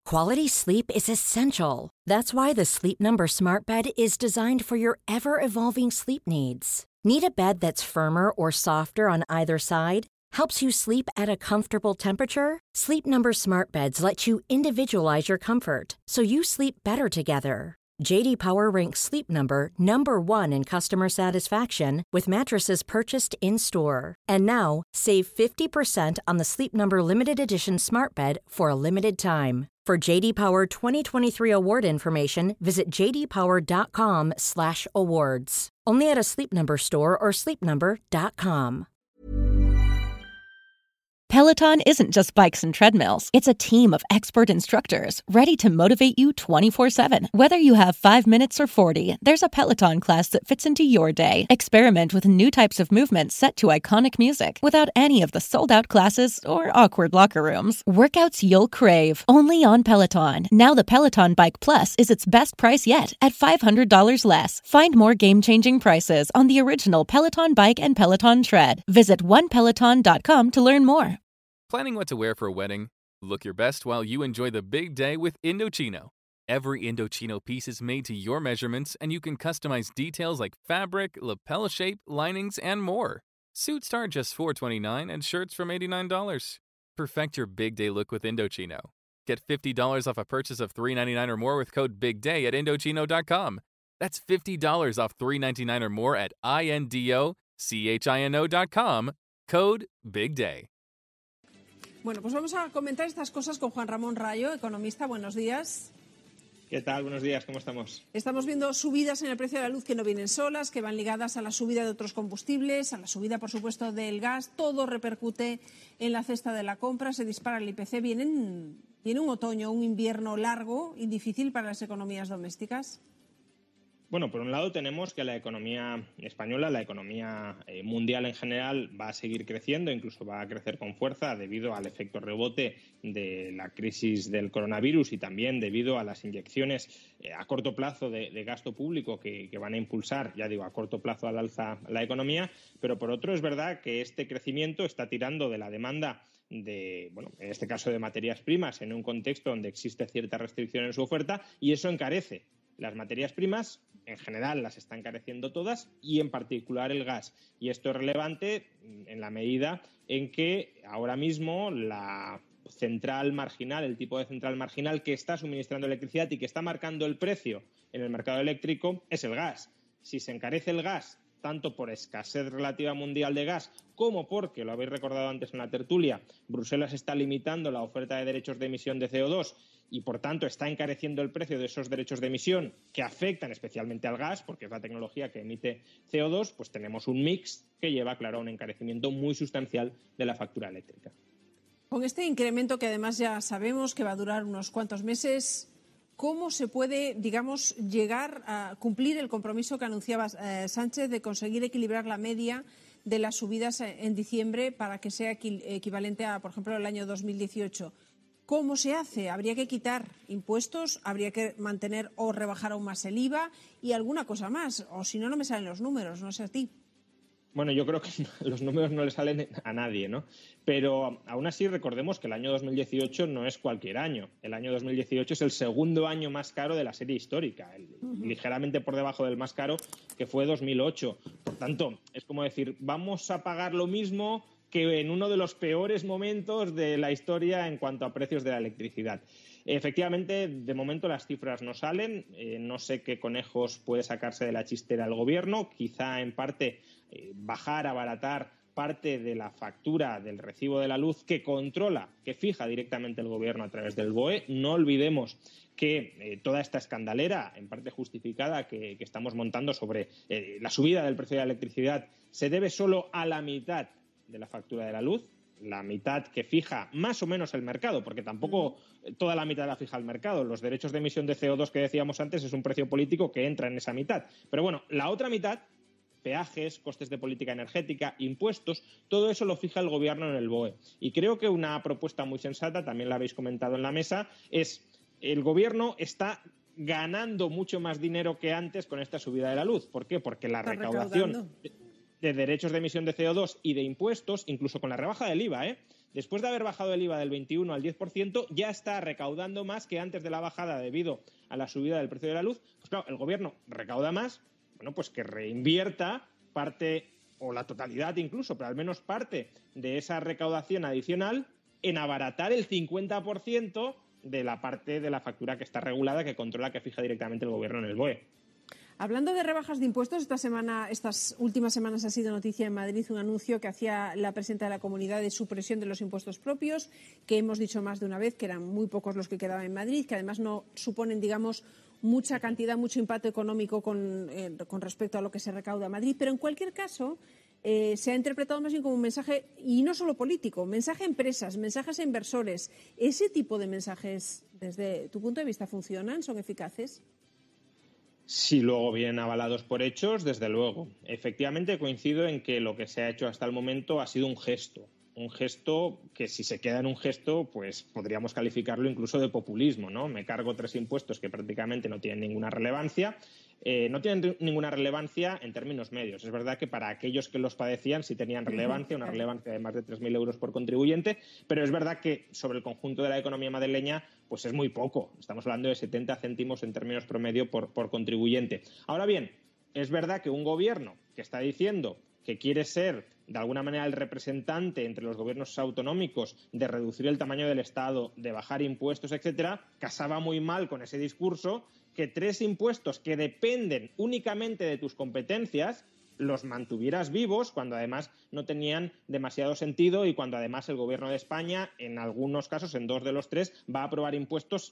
Quality sleep is essential. That's why the Sleep Number Smart Bed is designed for your ever-evolving sleep needs. Need a bed that's firmer or softer on either side? Helps you sleep at a comfortable temperature? Sleep Number Smart Beds let you individualize your comfort, so you sleep better together. J.D. Power ranks Sleep Number number 1 in customer satisfaction with mattresses purchased in-store. And now, save 50% on the Sleep Number Limited Edition Smart Bed for a limited time. For J.D. Power 2023 award information, visit jdpower.com/awards. Only at a Sleep Number store or sleepnumber.com. Peloton isn't just bikes and treadmills. It's a team of expert instructors ready to motivate you 24/7. Whether you have 5 minutes or 40, there's a Peloton class that fits into your day. Experiment with new types of movements set to iconic music without any of the sold-out classes or awkward locker rooms. Workouts you'll crave, only on Peloton. Now the Peloton Bike Plus is its best price yet at $500 less. Find more game-changing prices on the original Peloton Bike and Peloton Tread. Visit onepeloton.com to learn more. Planning what to wear for a wedding? Look your best while you enjoy the big day with Indochino. Every Indochino piece is made to your measurements, and you can customize details like fabric, lapel shape, linings, and more. Suits start just $429 and shirts from $89. Perfect your big day look with Indochino. Get $50 off a purchase of $399 or more with code BIGDAY at Indochino.com. That's $50 off $399 or more at INDOCHINO.com. Code BIGDAY. Bueno, pues vamos a comentar estas cosas con Juan Ramón Rayo, economista. Buenos días. ¿Qué tal? Buenos días, ¿cómo estamos? Estamos viendo subidas en el precio de la luz que no vienen solas, que van ligadas a la subida de otros combustibles, a la subida, por supuesto, del gas. Todo repercute en la cesta de la compra, se dispara el IPC. Viene un otoño, un invierno largo y difícil para las economías domésticas. Bueno, por un lado tenemos que la economía española, la economía mundial en general, va a seguir creciendo, incluso va a crecer con fuerza debido al efecto rebote de la crisis del coronavirus y también debido a las inyecciones a corto plazo de gasto público que van a impulsar, ya digo, a corto plazo al alza la economía. Pero por otro es verdad que este crecimiento está tirando de la demanda de, bueno, en este caso de materias primas, en un contexto donde existe cierta restricción en su oferta, y eso encarece las materias primas. En general las está encareciendo todas y en particular el gas. Y esto es relevante en la medida en que ahora mismo la central marginal, el tipo de central marginal que está suministrando electricidad y que está marcando el precio en el mercado eléctrico es el gas. Si se encarece el gas, tanto por escasez relativa mundial de gas como porque, lo habéis recordado antes en la tertulia, Bruselas está limitando la oferta de derechos de emisión de CO2 y, por tanto, está encareciendo el precio de esos derechos de emisión que afectan especialmente al gas, porque es la tecnología que emite CO2, pues tenemos un mix que lleva, claro, a un encarecimiento muy sustancial de la factura eléctrica. Con este incremento, que además ya sabemos que va a durar unos cuantos meses, ¿cómo se puede, digamos, llegar a cumplir el compromiso que anunciaba Sánchez de conseguir equilibrar la media de las subidas en diciembre para que sea equivalente a, por ejemplo, el año 2018? ¿Cómo se hace? ¿Habría que quitar impuestos? ¿Habría que mantener o rebajar aún más el IVA? Y alguna cosa más. O si no, no me salen los números, no sé a ti. Bueno, yo creo que los números no le salen a nadie, ¿no? Pero aún así recordemos que el año 2018 no es cualquier año. El año 2018 es el segundo año más caro de la serie histórica, ligeramente por debajo del más caro, que fue 2008. Por tanto, es como decir, vamos a pagar lo mismo que en uno de los peores momentos de la historia en cuanto a precios de la electricidad. Efectivamente, de momento las cifras no salen. No sé qué conejos puede sacarse de la chistera el gobierno. Quizá en parte bajar, abaratar parte de la factura del recibo de la luz que controla, que fija directamente el gobierno a través del BOE. No olvidemos que toda esta escandalera, en parte justificada, que estamos montando sobre la subida del precio de la electricidad, se debe solo a la mitad de la factura de la luz, la mitad que fija más o menos el mercado, porque tampoco toda la mitad la fija el mercado. Los derechos de emisión de CO2 que decíamos antes es un precio político que entra en esa mitad. Pero bueno, la otra mitad, peajes, costes de política energética, impuestos, todo eso lo fija el gobierno en el BOE. Y creo que una propuesta muy sensata, también la habéis comentado en la mesa, es el gobierno está ganando mucho más dinero que antes con esta subida de la luz. ¿Por qué? Porque la recaudación de derechos de emisión de CO2 y de impuestos, incluso con la rebaja del IVA, después de haber bajado el IVA del 21 al 10%, ya está recaudando más que antes de la bajada debido a la subida del precio de la luz. Pues claro, el gobierno recauda más, bueno, pues que reinvierta parte o la totalidad incluso, pero al menos parte de esa recaudación adicional en abaratar el 50% de la parte de la factura que está regulada, que controla, que fija directamente el gobierno en el BOE. Hablando de rebajas de impuestos, estas últimas semanas ha sido noticia en Madrid un anuncio que hacía la presidenta de la Comunidad de supresión de los impuestos propios, que hemos dicho más de una vez que eran muy pocos los que quedaban en Madrid, que además no suponen, digamos, mucha cantidad, mucho impacto económico con respecto a lo que se recauda en Madrid. Pero en cualquier caso, se ha interpretado más bien como un mensaje, y no solo político, mensaje a empresas, mensajes a inversores. ¿Ese tipo de mensajes, desde tu punto de vista, funcionan? ¿Son eficaces? Si luego vienen avalados por hechos, desde luego. Efectivamente, coincido en que lo que se ha hecho hasta el momento ha sido un gesto que, si se queda en un gesto, pues podríamos calificarlo incluso de populismo, ¿no? Me cargo 3 impuestos que prácticamente no tienen ninguna relevancia. No tienen ninguna relevancia en términos medios. Es verdad que para aquellos que los padecían sí tenían relevancia, una relevancia de más de 3.000 euros por contribuyente, pero es verdad que sobre el conjunto de la economía madrileña pues es muy poco. Estamos hablando de 70 céntimos en términos promedio por contribuyente. Ahora bien, es verdad que un gobierno que está diciendo que quiere ser de alguna manera el representante entre los gobiernos autonómicos de reducir el tamaño del Estado, de bajar impuestos, etcétera, casaba muy mal con ese discurso que 3 impuestos que dependen únicamente de tus competencias los mantuvieras vivos cuando además no tenían demasiado sentido y cuando además el Gobierno de España, en algunos casos, en 2 de los 3, va a aprobar impuestos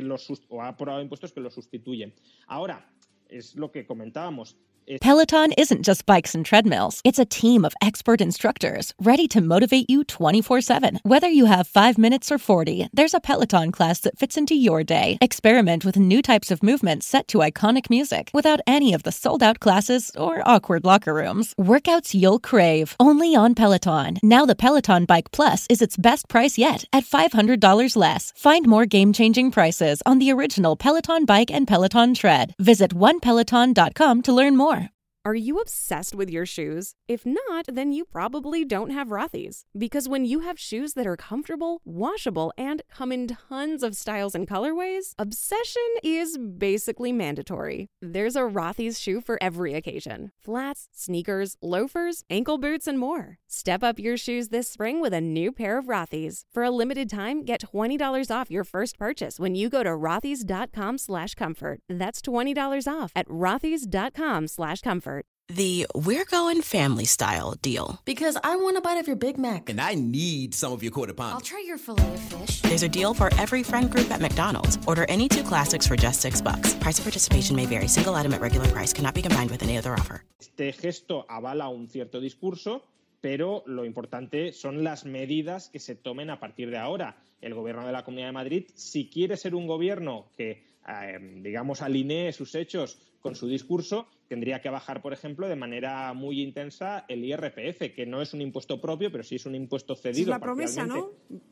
ha aprobado impuestos que los sustituyen. Ahora, es lo que comentábamos. Peloton isn't just bikes and treadmills. It's a team of expert instructors ready to motivate you 24/7. Whether you have 5 minutes or 40, there's a Peloton class that fits into your day. Experiment with new types of movements set to iconic music without any of the sold-out classes or awkward locker rooms. Workouts you'll crave, only on Peloton. Now the Peloton Bike Plus is its best price yet at $500 less. Find more game-changing prices on the original Peloton Bike and Peloton Tread. Visit onepeloton.com to learn more. Are you obsessed with your shoes? If not, then you probably don't have Rothy's. Because when you have shoes that are comfortable, washable, and come in tons of styles and colorways, obsession is basically mandatory. There's a Rothy's shoe for every occasion. Flats, sneakers, loafers, ankle boots, and more. Step up your shoes this spring with a new pair of Rothy's. For a limited time, get $20 off your first purchase when you go to rothys.com/comfort. That's $20 off at rothys.com/comfort. The we're going family style deal. Because I want a bite of your Big Mac. And I need some of your Quarter Pound. I'll try your Filet-O-Fish. There's a deal for every friend group at McDonald's. Order any 2 classics for just $6. Price of participation may vary. Single item at regular price cannot be combined with any other offer. Este gesto avala un cierto discurso, pero lo importante son las medidas que se tomen a partir de ahora. El gobierno de la Comunidad de Madrid, si quiere ser un gobierno que, digamos, alinee sus hechos con su discurso, tendría que bajar, por ejemplo, de manera muy intensa el IRPF, que no es un impuesto propio, pero sí es un impuesto cedido. Es la promesa, ¿no?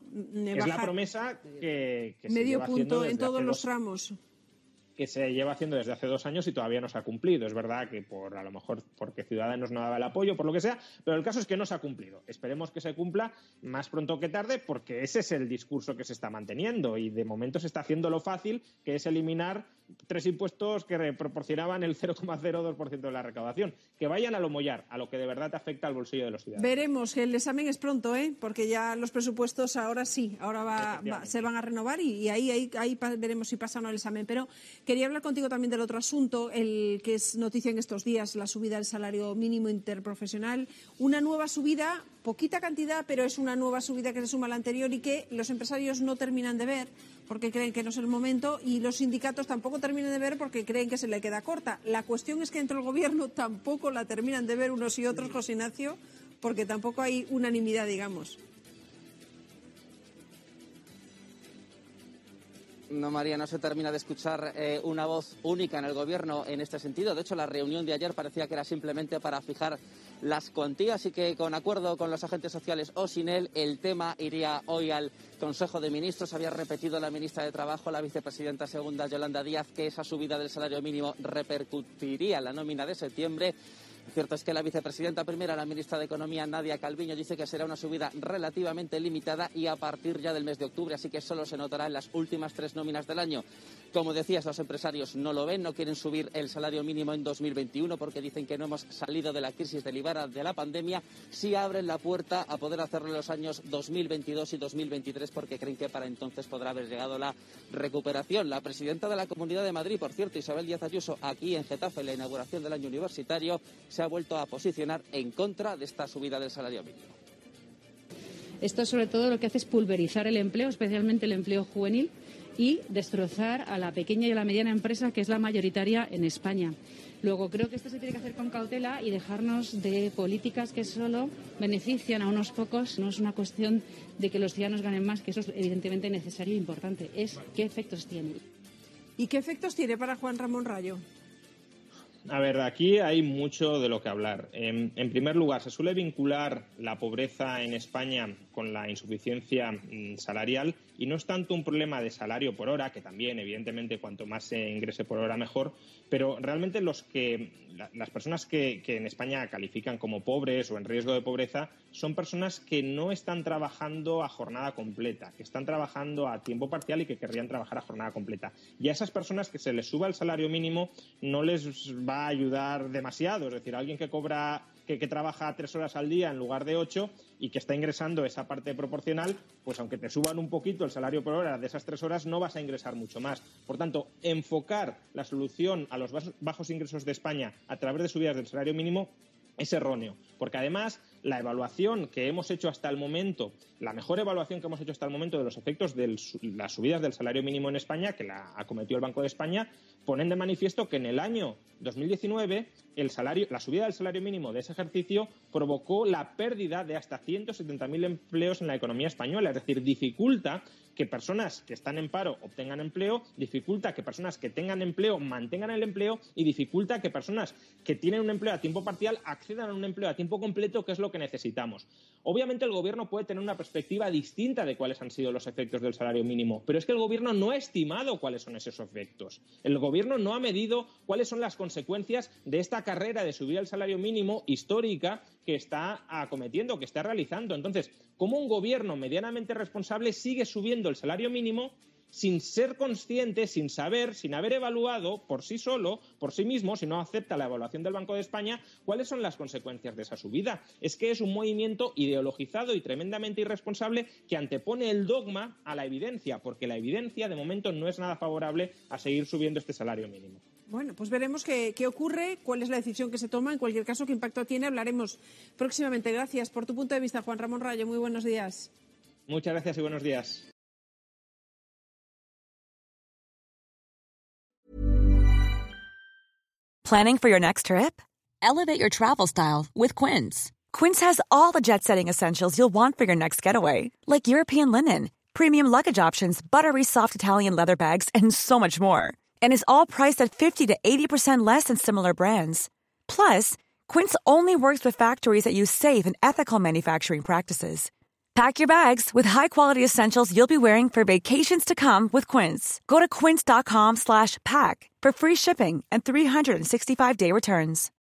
Es la promesa que se medio lleva punto haciendo en todos los tramos. Que se lleva haciendo desde hace 2 años y todavía no se ha cumplido. Es verdad que a lo mejor porque Ciudadanos no daba el apoyo, por lo que sea, pero el caso es que no se ha cumplido. Esperemos que se cumpla más pronto que tarde, porque ese es el discurso que se está manteniendo y de momento se está haciendo lo fácil, que es eliminar 3 impuestos que proporcionaban el 0,02% de la recaudación. Que vayan a lo mollar, a lo que de verdad afecta al bolsillo de los ciudadanos. Veremos, que el examen es pronto, porque ya los presupuestos ahora sí, se van a renovar y ahí veremos si pasa o no el examen. Pero quería hablar contigo también del otro asunto, el que es noticia en estos días, la subida del salario mínimo interprofesional. Una nueva subida, poquita cantidad, pero es una nueva subida que se suma a la anterior y que los empresarios no terminan de ver porque creen que no es el momento y los sindicatos tampoco terminan de ver porque creen que se le queda corta. La cuestión es que dentro del gobierno tampoco la terminan de ver unos y otros, José Ignacio, porque tampoco hay unanimidad, digamos. No, María, no se termina de escuchar una voz única en el Gobierno en este sentido. De hecho, la reunión de ayer parecía que era simplemente para fijar las cuantías y que, con acuerdo con los agentes sociales o sin él, el tema iría hoy al Consejo de Ministros. Había repetido la ministra de Trabajo, la vicepresidenta segunda, Yolanda Díaz, que esa subida del salario mínimo repercutiría en la nómina de septiembre. Cierto es que la vicepresidenta primera, la ministra de Economía, Nadia Calviño, dice que será una subida relativamente limitada y a partir ya del mes de octubre, así que solo se notará en las últimas 3 nóminas del año. Como decías, los empresarios no lo ven, no quieren subir el salario mínimo en 2021 porque dicen que no hemos salido de la crisis derivada de la pandemia. Sí abren la puerta a poder hacerlo en los años 2022 y 2023 porque creen que para entonces podrá haber llegado la recuperación. La presidenta de la Comunidad de Madrid, por cierto, Isabel Díaz Ayuso, aquí en Getafe, en la inauguración del año universitario, se ha vuelto a posicionar en contra de esta subida del salario mínimo. Esto sobre todo lo que hace es pulverizar el empleo, especialmente el empleo juvenil, y destrozar a la pequeña y a la mediana empresa, que es la mayoritaria en España. Luego, creo que esto se tiene que hacer con cautela y dejarnos de políticas que solo benefician a unos pocos. No es una cuestión de que los ciudadanos ganen más, que eso es evidentemente necesario e importante. Es qué efectos tiene. ¿Y qué efectos tiene para Juan Ramón Rayo? A ver, aquí hay mucho de lo que hablar. En primer lugar, se suele vincular la pobreza en España con la insuficiencia salarial y no es tanto un problema de salario por hora, que también, evidentemente, cuanto más se ingrese por hora mejor, pero realmente las personas que en España califican como pobres o en riesgo de pobreza son personas que no están trabajando a jornada completa, que están trabajando a tiempo parcial y que querrían trabajar a jornada completa. Y a esas personas que se les suba el salario mínimo no les va a ayudar demasiado. Es decir, alguien que trabaja 3 horas al día en lugar de 8 y que está ingresando esa parte proporcional, pues aunque te suban un poquito el salario por hora de esas 3 horas, no vas a ingresar mucho más. Por tanto, enfocar la solución a los bajos ingresos de España a través de subidas del salario mínimo es erróneo, porque además la evaluación que hemos hecho hasta el momento, la mejor evaluación que hemos hecho hasta el momento de los efectos de las subidas del salario mínimo en España, que la acometió el Banco de España, ponen de manifiesto que en el año 2019 la subida del salario mínimo de ese ejercicio provocó la pérdida de hasta 170.000 empleos en la economía española, es decir, dificulta que personas que están en paro obtengan empleo, dificulta que personas que tengan empleo mantengan el empleo y dificulta que personas que tienen un empleo a tiempo parcial accedan a un empleo a tiempo completo, que es lo que necesitamos. Obviamente el Gobierno puede tener una perspectiva distinta de cuáles han sido los efectos del salario mínimo, pero es que el Gobierno no ha estimado cuáles son esos efectos. El Gobierno no ha medido cuáles son las consecuencias de esta carrera de subir el salario mínimo histórica que está acometiendo, que está realizando. Entonces, ¿cómo un Gobierno medianamente responsable sigue subiendo el salario mínimo sin ser consciente, sin saber, sin haber evaluado por sí solo, por sí mismo, si no acepta la evaluación del Banco de España, cuáles son las consecuencias de esa subida? Es que es un movimiento ideologizado y tremendamente irresponsable que antepone el dogma a la evidencia, porque la evidencia de momento no es nada favorable a seguir subiendo este salario mínimo. Bueno, pues veremos qué ocurre, cuál es la decisión que se toma. En cualquier caso, qué impacto tiene, hablaremos próximamente. Gracias por tu punto de vista, Juan Ramón Rayo. Muy buenos días. Muchas gracias y buenos días. Planning for your next trip? Elevate your travel style with Quince. Quince has all the jet-setting essentials you'll want for your next getaway, like European linen, premium luggage options, buttery soft Italian leather bags, and so much more. And is all priced at 50 to 80% less than similar brands. Plus, Quince only works with factories that use safe and ethical manufacturing practices. Pack your bags with high-quality essentials you'll be wearing for vacations to come with Quince. Go to quince.com/pack for free shipping and 365-day returns.